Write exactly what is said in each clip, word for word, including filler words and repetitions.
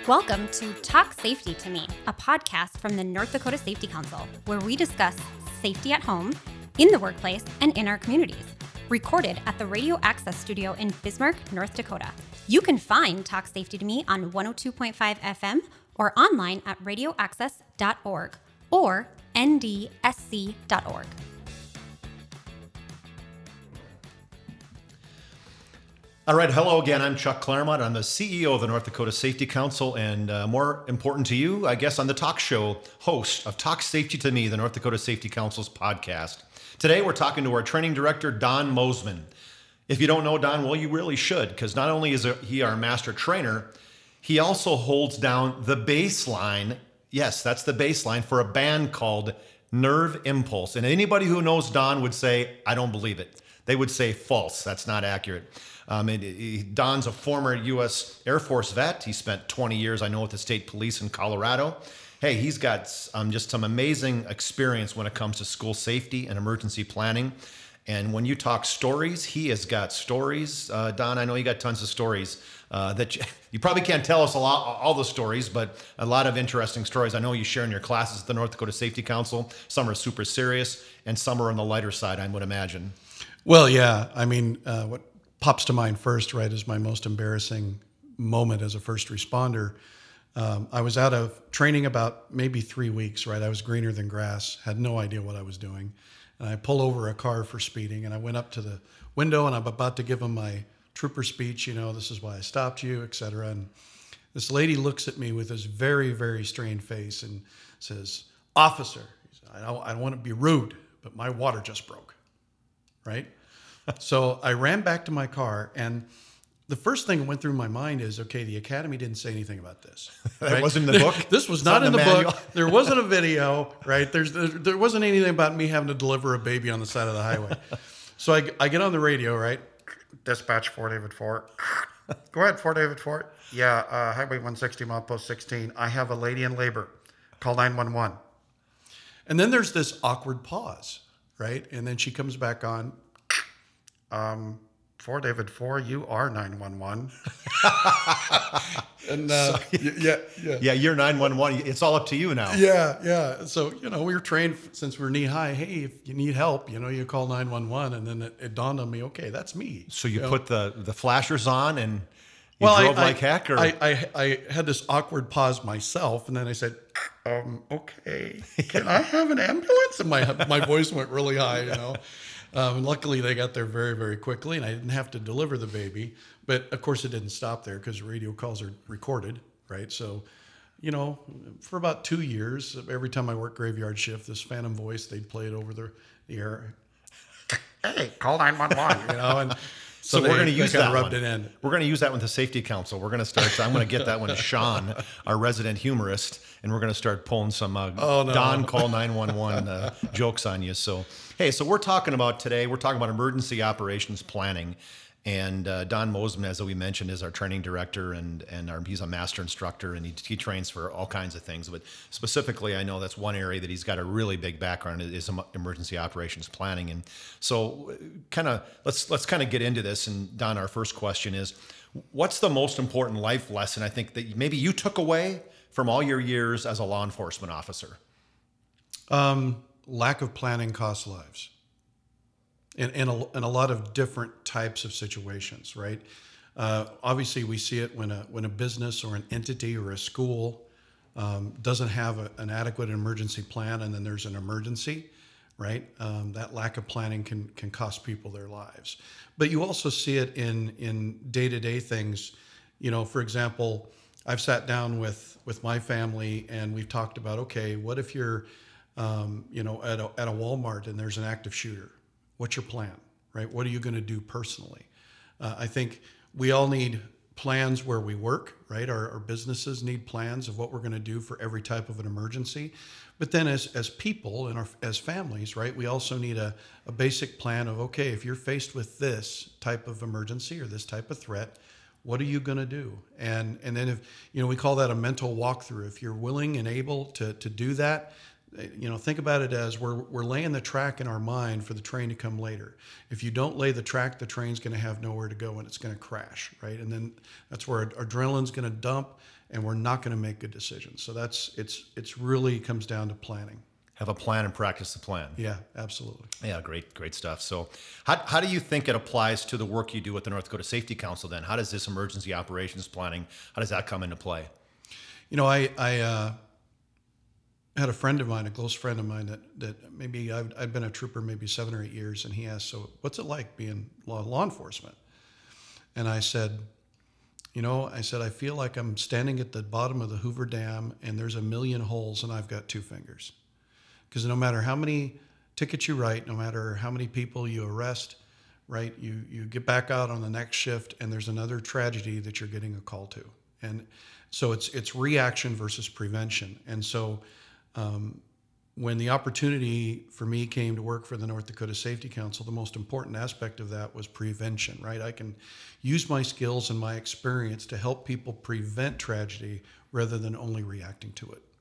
Welcome to Talk Safety to Me, a podcast from the North Dakota Safety Council, where we discuss safety at home, in the workplace, and in our communities. Recorded at the Radio Access Studio in Bismarck, North Dakota. You can find Talk Safety to Me on one oh two point five F M or online at radio access dot org or N D S C dot org. All right, hello again. I'm Chuck Claremont. I'm the C E O of the North Dakota Safety Council, and uh, more important to you, I guess, on the talk show host of Talk Safety to Me, the North Dakota Safety Council's podcast. Today, we're talking to our training director, Don Mosman. If you don't know Don, well, you really should, because not only is he our master trainer, he also holds down the baseline. Yes, that's the baseline for a band called Nerve Impulse. And anybody who knows Don would say, I don't believe it. They would say false. That's not accurate. Um, and he, Don's a former U S Air Force vet. He spent twenty years, I know, with the state police in Colorado. Hey, he's got um, just some amazing experience when it comes to school safety and emergency planning. And when you talk stories, he has got stories. Uh, Don, I know you got tons of stories uh, that you, you probably can't tell us a lot, all the stories, but a lot of interesting stories. I know you share in your classes at the North Dakota Safety Council. Some are super serious, and some are on the lighter side, I would imagine. Well, yeah. I mean, uh, what pops to mind first, right, is my most embarrassing moment as a first responder. Um, I was out of training about maybe three weeks, right? I was greener than grass, had no idea what I was doing. And I pull over a car for speeding, and I went up to the window, and I'm about to give him my trooper speech, you know, this is why I stopped you, et cetera. And this lady looks at me with this very, very strained face and says, "Officer," I don't, I don't want to be rude, but my water just broke, right? So I ran back to my car, and the first thing that went through my mind is, okay, the Academy didn't say anything about this. That right? wasn't in the book? This was It's not, not in the, the book. manual. There wasn't a video, right? There's there, there wasn't anything about me having to deliver a baby on the side of the highway. So I, I get on the radio, right? Dispatch Fort David Fort. Go ahead, Fort David Fort. Yeah, uh, Highway one sixty, milepost sixteen. I have a lady in labor. Call nine one one. And then there's this awkward pause, right? And then she comes back on. Um, Fort David four, you are nine one one. And uh, So- yeah, yeah, Yeah, you're nine one one. It's all up to you now. yeah, yeah. So, you know, we were trained since we were knee high. Hey, if you need help, you know, you call nine one one. And then it, it dawned on me, okay, that's me. So you know? put the, the flashers on and you well, drove I, like I, heck? Or I, I, I had this awkward pause myself, and then I said, um, okay, can I have an ambulance? And my, my voice went really high, you know. Um, and luckily, they got there very, very quickly, and I didn't have to deliver the baby. But, of course, it didn't stop there because radio calls are recorded, right? So, you know, for about two years, every time I worked graveyard shift, this phantom voice, they'd play it over the, the air. Hey, call nine one one, you know, and So, so, we're they- going to they use kinda that rubbed one. it in. We're going to use that with the Safety Council. We're going to start. I'm going to get that one to Sean, our resident humorist, and we're going to start pulling some uh, Oh, no. Don call nine one one uh, jokes on you. So, hey, so we're talking about today. We're talking about emergency operations planning, and uh, Don Mosman, as we mentioned, is our training director, and and our, he's a master instructor, and he, he trains for all kinds of things. But specifically, I know that's one area that he's got a really big background in, is em- emergency operations planning. And so, kind of let's let's kind of get into this. And Don, our first question is, what's the most important life lesson I think that maybe you took away from all your years as a law enforcement officer? Um, lack of planning costs lives. In, in, a, in a lot of different types of situations, right? Uh, obviously, we see it when a when a business or an entity or a school um, doesn't have a, an adequate emergency plan, and then there's an emergency, right? Um, that lack of planning can can cost people their lives. But you also see it in in day-to-day things. You know, for example, I've sat down with with my family and we've talked about, okay, what if you're, um, you know, at a, at a Walmart and there's an active shooter? What's your plan, right? What are you going to do personally? Uh, I think we all need plans where we work, right? Our, our businesses need plans of what we're going to do for every type of an emergency. But then as as people and our, as families, right, we also need a, a basic plan of, okay, if you're faced with this type of emergency or this type of threat, what are you going to do? And and then if, you know, we call that a mental walkthrough. If you're willing and able to to do that, You know, think about it as we're we're laying the track in our mind for the train to come later. If you don't lay the track, the train's going to have nowhere to go and it's going to crash, right? And then that's where adrenaline's going to dump, and we're not going to make good decisions. So that's it's it's really comes down to planning. Have a plan and practice the plan. Yeah, absolutely. Yeah, great, great stuff. So, how how do you think it applies to the work you do at the North Dakota Safety Council? Then, how does this emergency operations planning, how does that come into play? You know, I I. Uh, had a friend of mine, a close friend of mine, that that maybe I've, I'd been a trooper maybe seven or eight years, and he asked, "So, what's it like being law, law enforcement?" And I said, "You know, I said I feel like I'm standing at the bottom of the Hoover Dam, and there's a million holes, and I've got two fingers, because no matter how many tickets you write, no matter how many people you arrest, right, you you get back out on the next shift, and there's another tragedy that you're getting a call to, and so it's it's reaction versus prevention, and so." Um, when the opportunity for me came to work for the North Dakota Safety Council, the most important aspect of that was prevention, right? I can use my skills and my experience to help people prevent tragedy rather than only reacting to it.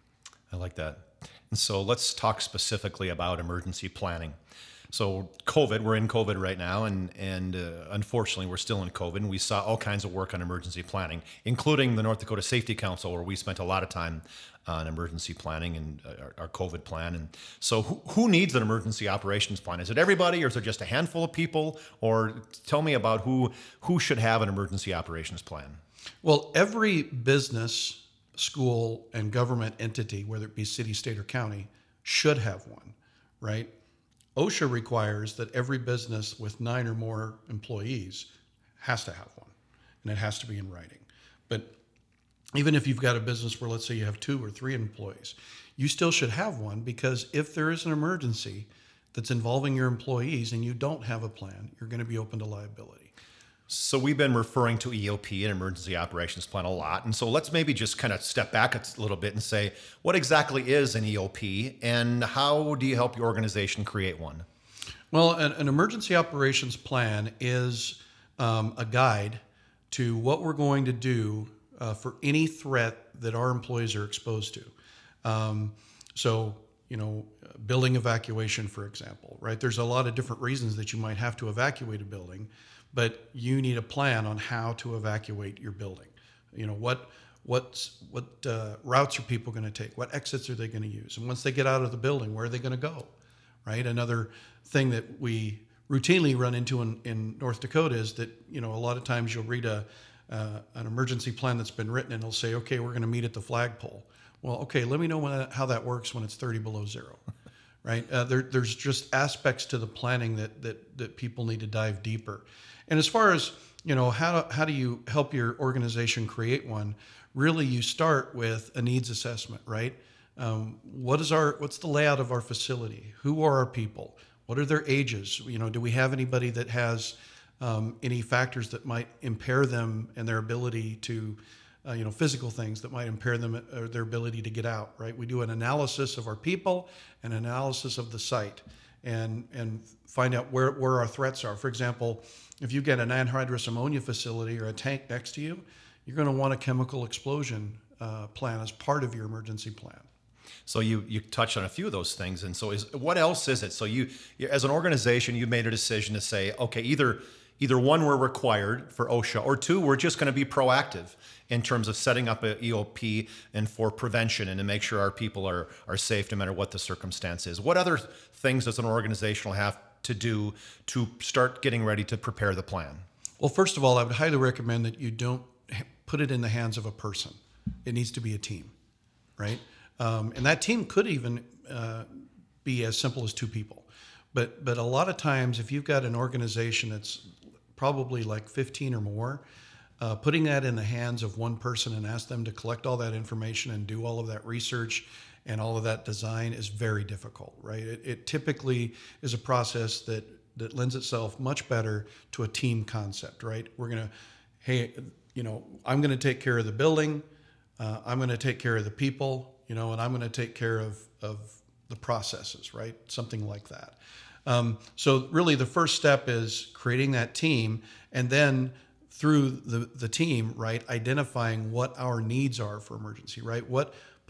I like that. And so let's talk specifically about emergency planning. So COVID, we're in COVID right now, and and uh, unfortunately, we're still in COVID. And we saw all kinds of work on emergency planning, including the North Dakota Safety Council, where we spent a lot of time on emergency planning and our, our COVID plan. And so who, who needs an emergency operations plan? Is it everybody, or is it just a handful of people? Or tell me about who who should have an emergency operations plan. Well, every business, school, and government entity, whether it be city, state, or county, should have one, right? OSHA requires that every business with nine or more employees has to have one, and it has to be in writing. But even if you've got a business where, let's say, you have two or three employees, you still should have one, because if there is an emergency that's involving your employees and you don't have a plan, you're going to be open to liability. So we've been referring to E O P, an emergency operations plan, a lot. And so let's maybe just kind of step back a little bit and say, what exactly is an E O P, and how do you help your organization create one? Well, an, an emergency operations plan is um, a guide to what we're going to do uh, for any threat that our employees are exposed to. Um, so, you know, building evacuation, for example, right? There's a lot of different reasons that you might have to evacuate a building, but you need a plan on how to evacuate your building. You know, what what's, what uh, routes are people going to take? What exits are they going to use? And once they get out of the building, where are they going to go, right? Another thing that we routinely run into in, in North Dakota is that, you know, a lot of times you'll read a uh, an emergency plan that's been written, and it'll say, okay, we're going to meet at the flagpole. Well, okay, let me know when, how that works when it's thirty below zero. Right? Uh, there, there's just aspects to the planning that, that that people need to dive deeper. And as far as, you know, how how do you help your organization create one? Really, you start with a needs assessment, right? Um, what is our what's the layout of our facility? Who are our people? What are their ages? You know, do we have anybody that has um, any factors that might impair them and their ability to Uh, you know, physical things that might impair them or their ability to get out, right? We do an analysis of our people, an analysis of the site, and and find out where, where our threats are. For example, if you get an anhydrous ammonia facility or a tank next to you, you're going to want a chemical explosion uh, plan as part of your emergency plan. So you you touched on a few of those things, and so is what else is it? So you, you as an organization, you made a decision to say, okay, either either one, we're required for OSHA, or two, we're just going to be proactive in terms of setting up a E O P and for prevention and to make sure our people are are safe no matter what the circumstance is. What other things does an organization have to do to start getting ready to prepare the plan? Well, first of all, I would highly recommend that you don't put it in the hands of a person. It needs to be a team, right? Um, and that team could even uh, be as simple as two people. But but a lot of times, if you've got an organization that's probably like fifteen or more, Uh, putting that in the hands of one person and ask them to collect all that information and do all of that research and all of that design is very difficult, right? It, it typically is a process that that lends itself much better to a team concept, right? We're going to, hey, you know, I'm going to take care of the building, uh, I'm going to take care of the people, you know, and I'm going to take care of of the processes, right? Something like that. Um, so really, the first step is creating that team, and then through the, the team, right, identifying what our needs are for emergency, right? What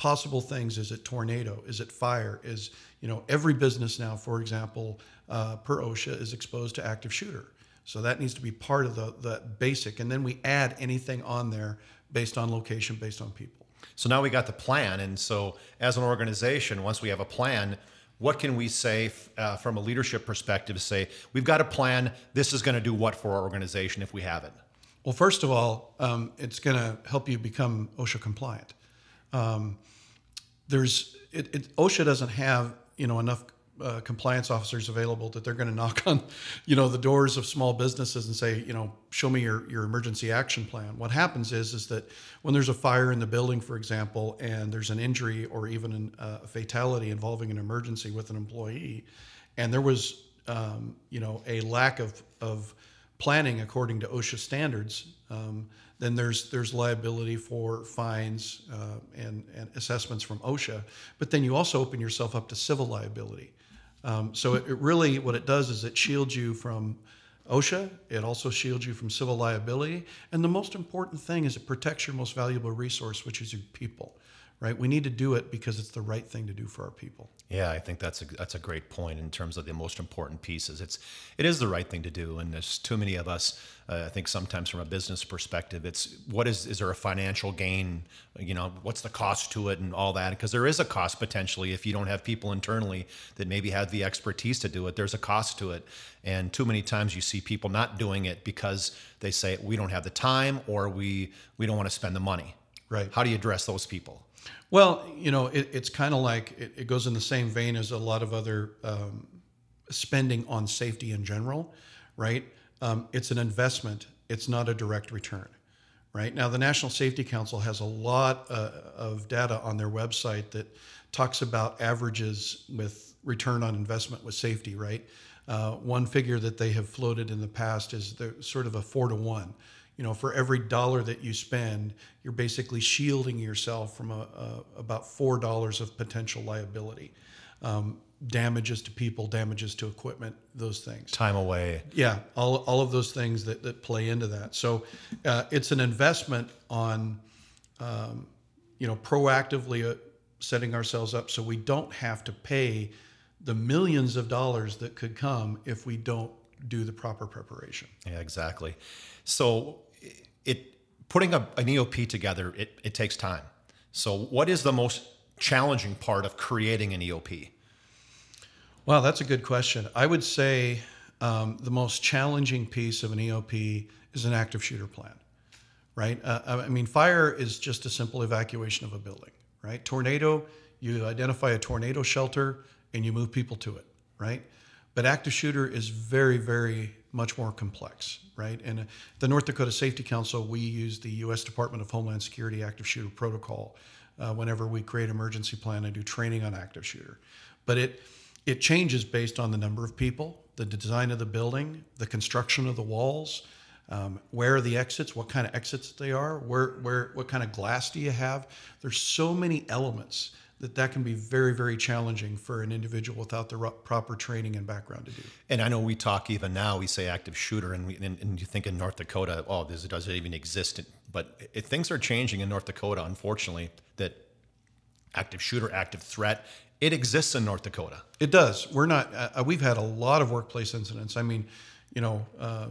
possible things. Is it tornado? Is it fire? Is, you know, every business now, for example, uh, per OSHA is exposed to active shooter. So that needs to be part of the, the basic. And then we add anything on there based on location, based on people. So now we got the plan. And so as an organization, once we have a plan, what can we say uh, from a leadership perspective, say, we've got a plan, this is going to do what for our organization if we have it? Well, first of all, um, it's going to help you become OSHA compliant. Um, there's it, it, OSHA doesn't have, you know, enough uh, compliance officers available that they're going to knock on, you know, the doors of small businesses and say, you know, show me your, your emergency action plan. What happens is, is that when there's a fire in the building, for example, and there's an injury or even an, uh, a fatality involving an emergency with an employee, and there was, um, you know, a lack of, of planning according to OSHA standards, um, then there's there's liability for fines uh, and, and assessments from OSHA. But then you also open yourself up to civil liability. Um, so it, it really, what it does is it shields you from OSHA. It also shields you from civil liability. And the most important thing is it protects your most valuable resource, which is your people. Right? We need to do it because it's the right thing to do for our people. Yeah, I think that's a that's a great point in terms of the most important pieces. It's it is the right thing to do, and there's too many of us. Uh, I think sometimes from a business perspective, it's what is is there a financial gain? You know, what's the cost to it and all that? Because there is a cost potentially if you don't have people internally that maybe have the expertise to do it. There's a cost to it, and too many times you see people not doing it because they say we don't have the time or we we don't want to spend the money. Right? How do you address those people? Well, you know, it, it's kind of like it, it goes in the same vein as a lot of other um, spending on safety in general, right? Um, it's an investment. It's not a direct return, right? Now, the National Safety Council has a lot uh, of data on their website that talks about averages with return on investment with safety, right? Uh, one figure that they have floated in the past is the, sort of a four to one. You know, for every dollar that you spend, you're basically shielding yourself from a, a, about four dollars of potential liability. Um, damages to people, damages to equipment, those things. Time away. Yeah, all, all of those things that, that play into that. So uh, it's an investment on, um, you know, proactively uh, setting ourselves up so we don't have to pay the millions of dollars that could come if we don't do the proper preparation. Yeah, exactly. So it putting a, an E O P together, it, it takes time. So what is the most challenging part of creating an E O P? Well, that's a good question. I would say um, the most challenging piece of an E O P is an active shooter plan, right? Uh, I mean, fire is just a simple evacuation of a building, right? Tornado, you identify a tornado shelter and you move people to it, right? But active shooter is very, very much more complex, right? And the North Dakota Safety Council, we use the U S Department of Homeland Security active shooter protocol uh, whenever we create emergency plan and do training on active shooter. But it it changes based on the number of people, the design of the building, the construction of the walls, um, where are the exits, what kind of exits they are, where where what kind of glass do you have? There's so many elements that that can be very, very challenging for an individual without the proper training and background to do. And I know we talk even now, we say active shooter, and, we, and, and you think in North Dakota, oh, this doesn't even exist. But it, things are changing in North Dakota, unfortunately, that active shooter, active threat, it exists in North Dakota. It does. We're not, uh, we've had a lot of workplace incidents. I mean, you know, uh,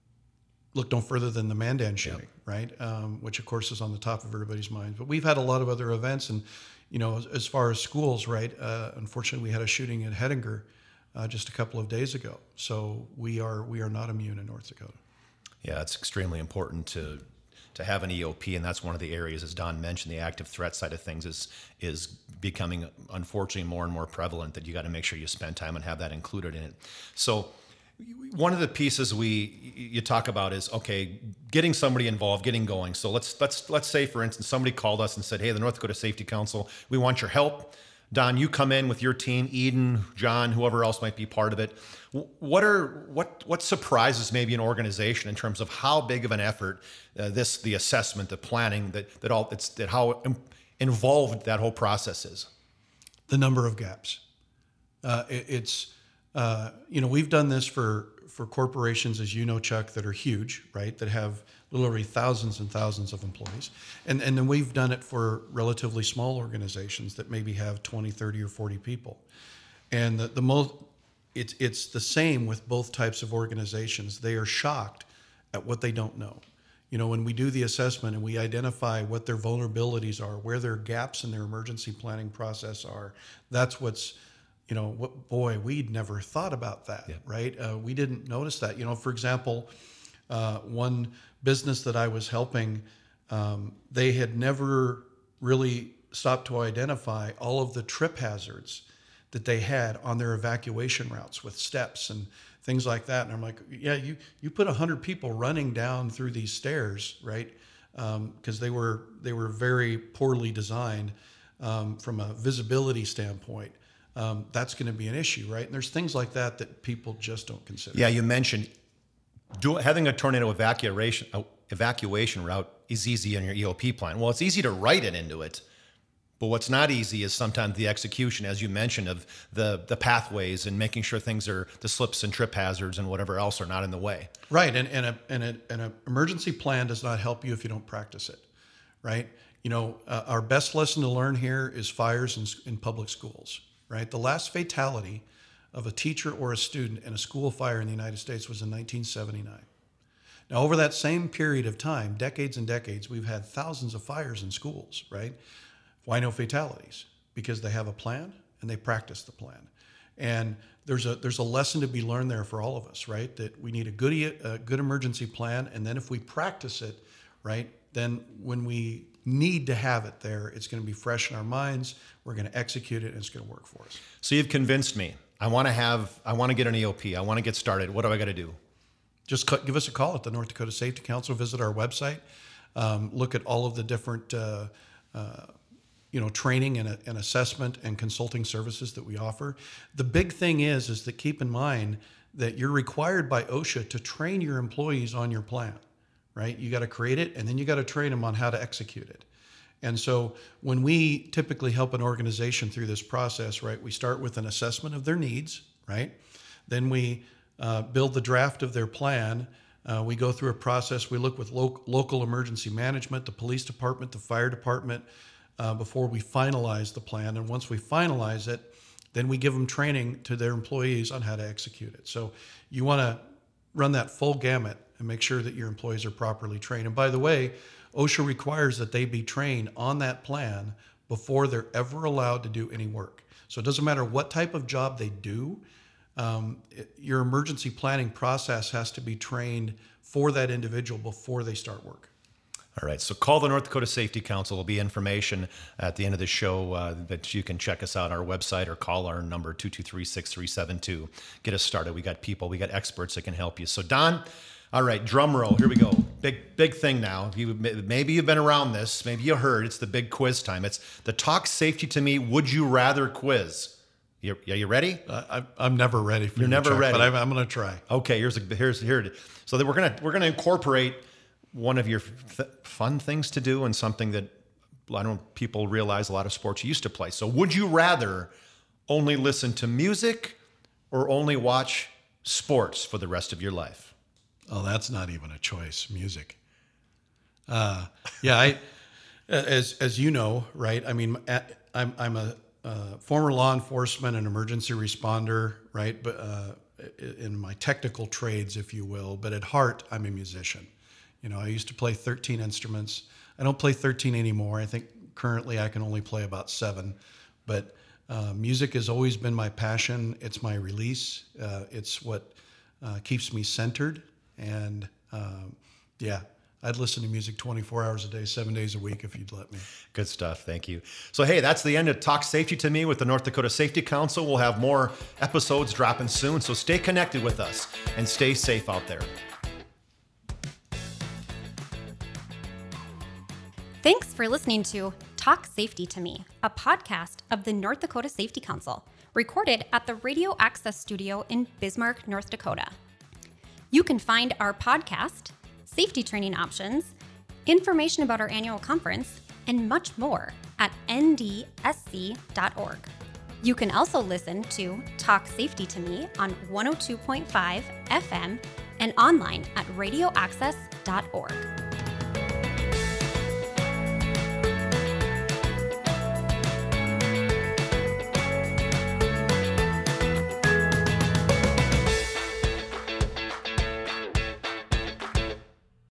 look no further than the Mandan shooting, yep. right? Um, which of course is on the top of everybody's minds. But we've had a lot of other events, and you know, as, as far as schools, right? Uh, unfortunately, we had a shooting at Hettinger uh, just a couple of days ago. So we are we are not immune in North Dakota. Yeah, it's extremely important to to have an E O P, and that's one of the areas, as Don mentioned, the active threat side of things is is becoming unfortunately more and more prevalent. That you got to make sure you spend time and have that included in it. So one of the pieces we you talk about is okay, getting somebody involved, getting going. So let's let's let's say, for instance, somebody called us and said, "Hey, the North Dakota Safety Council, we want your help." Don, you come in with your team, Eden, John, whoever else might be part of it. What are what what surprises maybe an organization in terms of how big of an effort uh, this the assessment, the planning, that that all it's that how involved that whole process is? The number of gaps. Uh, it, it's. Uh, you know, we've done this for, for corporations, as you know, Chuck, that are huge, right? That have literally thousands and thousands of employees. And, and then we've done it for relatively small organizations that maybe have twenty, thirty, or forty people. And the, the most, it's, it's the same with both types of organizations. They are shocked at what they don't know. You know, when we do the assessment and we identify what their vulnerabilities are, where their gaps in their emergency planning process are, that's what's, you know, what, boy, we'd never thought about that, yeah. right? Uh, we didn't notice that. You know, for example, uh, one business that I was helping, um, they had never really stopped to identify all of the trip hazards that they had on their evacuation routes with steps and things like that. And I'm like, yeah, you, you put a hundred people running down through these stairs, right? Um, cause they were, they were very poorly designed, um, from a visibility standpoint. Um, that's going to be an issue, right? And there's things like that that people just don't consider. Yeah, you mentioned do, having a tornado evacuation uh, evacuation route is easy in your E O P plan. Well, it's easy to write it into it, but what's not easy is sometimes the execution, as you mentioned, of the the pathways and making sure things are, the slips and trip hazards and whatever else are not in the way. Right, and and a and a, and an emergency plan does not help you if you don't practice it, right? You know, uh, our best lesson to learn here is fires in, in public schools, right? The last fatality of a teacher or a student in a school fire in the United States was in nineteen seventy-nine. Now, over that same period of time, decades and decades, we've had thousands of fires in schools, right? Why no fatalities? Because they have a plan and they practice the plan. And there's a there's a lesson to be learned there for all of us, right? That we need a good, a good emergency plan, and then if we practice it, right, then when we need to have it there, it's going to be fresh in our minds. We're going to execute it, and it's going to work for us. So you've convinced me. I want to have, I want to get an E O P. I want to get started. What do I got to do? Just give us a call at the North Dakota Safety Council. Visit our website. Um, look at all of the different, uh, uh, you know, training and, and assessment and consulting services that we offer. The big thing is, is that keep in mind that you're required by OSHA to train your employees on your plan, right? You got to create it, and then you got to train them on how to execute it. And so when we typically help an organization through this process, right, we start with an assessment of their needs, right? Then we uh, build the draft of their plan. Uh, we go through a process. We look with lo- local emergency management, the police department, the fire department, uh, before we finalize the plan. And once we finalize it, then we give them training to their employees on how to execute it. So you want to run that full gamut and make sure that your employees are properly trained. And by the way, OSHA requires that they be trained on that plan before they're ever allowed to do any work. So it doesn't matter what type of job they do, um, it, your emergency planning process has to be trained for that individual before they start work. All right, so call the North Dakota Safety Council. There'll be information at the end of the show uh, that you can check us out on our website or call our number two two three, six three seven two. Get us started. We got people, we got experts that can help you. So Don, all right, drum roll. Here we go. Big, big thing now. You, maybe you've been around this. Maybe you heard. It's the big quiz time. It's the Talk Safety to Me Would You Rather quiz. You, are you ready? Uh, I'm never ready. For You're you, never Chuck, ready, but I'm, I'm going to try. Okay, here's a, here's here. So that we're gonna we're gonna incorporate one of your th- fun things to do and something that I don't people realize a lot of sports you used to play. So would you rather only listen to music or only watch sports for the rest of your life? Oh, that's not even a choice. Music. Uh, yeah, I, as as you know, right? I mean, I'm I'm a uh, former law enforcement and emergency responder, right? But uh, in my technical trades, if you will. But at heart, I'm a musician. You know, I used to play thirteen instruments. I don't play thirteen anymore. I think currently I can only play about seven. But uh, music has always been my passion. It's my release. Uh, it's what uh, keeps me centered. And um, yeah, I'd listen to music twenty-four hours a day, seven days a week if you'd let me. Good stuff. Thank you. So, hey, that's the end of Talk Safety to Me with the North Dakota Safety Council. We'll have more episodes dropping soon. So stay connected with us and stay safe out there. Thanks for listening to Talk Safety to Me, a podcast of the North Dakota Safety Council, recorded at the Radio Access Studio in Bismarck, North Dakota. You can find our podcast, safety training options, information about our annual conference, and much more at N D S C dot org. You can also listen to Talk Safety to Me on one oh two point five F M and online at radio access dot org.